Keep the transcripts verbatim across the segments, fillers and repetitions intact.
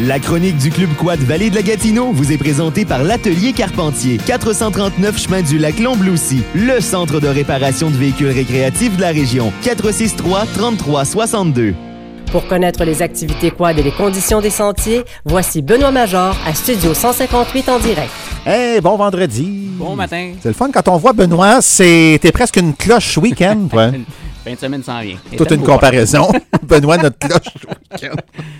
La chronique du Club Quad Vallée de la Gatineau vous est présentée par l'Atelier Carpentier, quatre cent trente-neuf chemin du lac Lombloussy, le centre de réparation de véhicules récréatifs de la région, quatre cent soixante-trois trente-trois soixante-deux. Pour connaître les activités quad et les conditions des sentiers, voici Benoît Major à Studio cent cinquante-huit en direct. Hey, bon vendredi! Bon matin! C'est le fun quand on voit Benoît, c'est t'es presque une cloche week-end. Ouais. Fin de semaine s'en vient. Et toute une comparaison. Benoît, notre cloche week-end.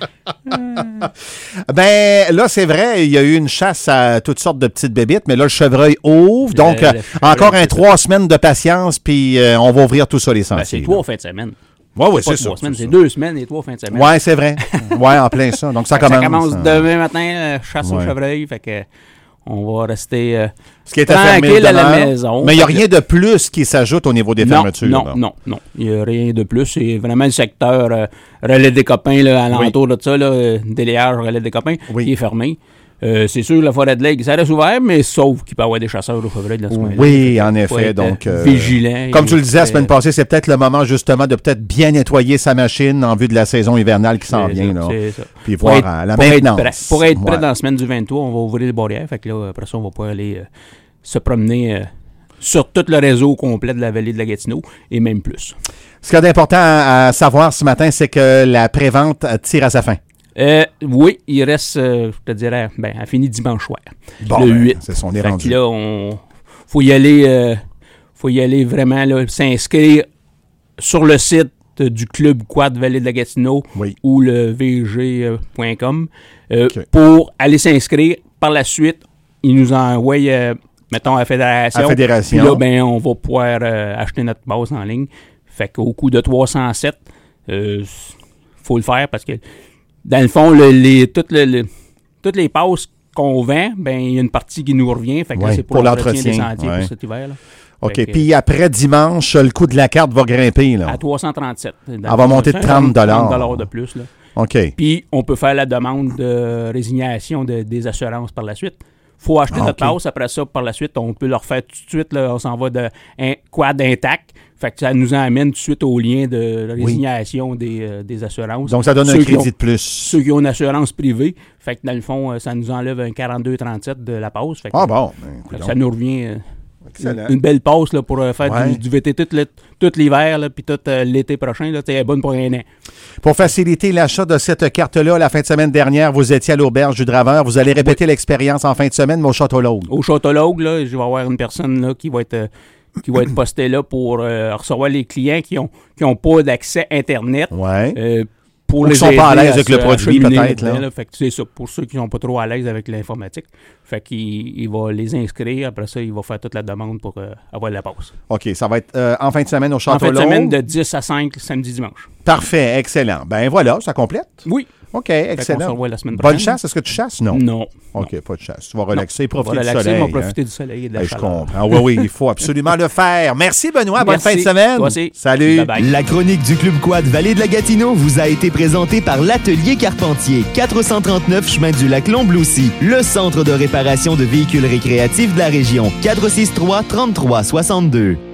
Ben là, c'est vrai, il y a eu une chasse à toutes sortes de petites bébites, mais là, le chevreuil ouvre. Donc, le, le encore un trois semaines de patience, puis euh, on va ouvrir tout ça, les sentiers. Ben, c'est trois fins de semaine. Oui, oui, c'est, c'est, c'est ça. Semaines, c'est, c'est deux semaines et trois fins de semaine. Oui, c'est vrai. Oui, en plein ça. Donc, ça commence. Ça commence hein. demain matin, euh, chasse ouais. au chevreuil. Fait que on va rester euh, Ce qui était fermé à la maison. Mais il n'y a rien de plus qui s'ajoute au niveau des non, fermetures. Non, là. non, non. Il n'y a rien de plus. C'est vraiment le secteur euh, relais des copains, là, alentour oui. de ça, là, euh, déléage, relais des copains, oui. qui est fermé. Euh, c'est sûr, la forêt de l'Aigle, ça reste ouvert, mais sauf qu'il peut y avoir des chasseurs au chevreuil de la semaine. Oui, là, en effet. Donc, euh, vigilant. Comme tu le disais la semaine passée, c'est peut-être le moment justement de peut-être bien nettoyer sa machine en vue de la saison hivernale qui s'en c'est vient. Ça, là. C'est ça. Puis voir être, à la pour maintenance. Être prêt, pour être prêt ouais. dans la semaine du vingt-trois, on va ouvrir les barrières. Fait que là, après ça, on va pouvoir aller euh, se promener euh, sur tout le réseau complet de la vallée de la Gatineau et même plus. Ce qu'il y a d'important à, à savoir ce matin, c'est que la prévente tire à sa fin. Euh, oui, il reste, euh, je te dirais, ben, elle finit dimanche soir. Bon, le ben, huit. c'est son est rendu. Là, on faut y aller, euh, faut y aller vraiment, là, s'inscrire sur le site du Club Quad Vallée de la Gatineau oui. ou le v g point com euh, okay. pour aller s'inscrire. Par la suite, ils nous envoient, euh, mettons, à la fédération. À la fédération. Puis là, ben, on va pouvoir euh, acheter notre base en ligne. Fait qu'au coût de trois cent sept, il euh, faut le faire parce que dans le fond, le, les, toutes, le, le, toutes les passes qu'on vend, ben il y a une partie qui nous revient. Fait que ouais, là, c'est pour, pour l'entretien, l'entretien des sentiers ouais. pour cet hiver. Là. OK. Puis après dimanche, le coût de la carte va grimper. Là. À trois cent trente-sept. Elle va monter de trente dollars. trente dollars de plus. Là. OK. Puis on peut faire la demande de résignation de, des assurances par la suite. Il faut acheter ah, notre okay. passe. Après ça, par la suite, on peut le refaire tout de suite. Là, on s'en va de un quad intact. Fait que ça nous amène tout de suite au lien de résignation oui. des, euh, des assurances. Donc, ça donne ceux un crédit ont, de plus. Ceux qui ont une assurance privée. Fait que dans le fond, ça nous enlève un quarante-deux trente-sept de la passe. Fait que, ah bon? Ben, ça nous revient euh, une, une belle passe là, pour euh, faire ouais. du, du V T T tout, le, tout l'hiver puis tout euh, l'été prochain. Là, elle est bonne pour un an. Pour faciliter l'achat de cette carte-là, la fin de semaine dernière, vous étiez à l'auberge du Draveur. Vous allez répéter oui. l'expérience en fin de semaine, mais au Château-Laugue. Au Château-Laugue, là, je vais avoir une personne là, qui va être... Euh, qui va être posté là pour euh, recevoir les clients qui ont qui ont pas d'accès Internet. Ouais. Euh, pour Ou les qui sont pas à l'aise à avec le produit, peut-être. Là. Là. Fait que c'est ça, pour ceux qui sont pas trop à l'aise avec l'informatique. Fait qu'il il va les inscrire. Après ça, il va faire toute la demande pour euh, avoir la passe. OK. Ça va être euh, en fin de semaine au Château-Laugue. En fin de semaine de dix à cinq, samedi, dimanche. Parfait. Excellent. Ben voilà, ça complète. Oui. OK, excellent. On se revoit la semaine prochaine. Bonne chasse. Est-ce que tu chasses? Non. Non. OK, non. pas de chasse. Tu vas relaxer, non. profiter on va relaxer, du soleil. On va profiter hein? du soleil et de la hey, chaleur. Je comprends. Oui, oui, il faut absolument le faire. Merci, Benoît. Bonne Merci. fin de semaine. Toi aussi. Salut. Bye bye. La chronique du Club Quad Vallée de la Gatineau vous a été présentée par l'Atelier Carpentier, quatre cent trente-neuf chemin du lac Lombloussy, le centre de réparation de véhicules récréatifs de la région, quatre cent soixante-trois trente-trois soixante-deux.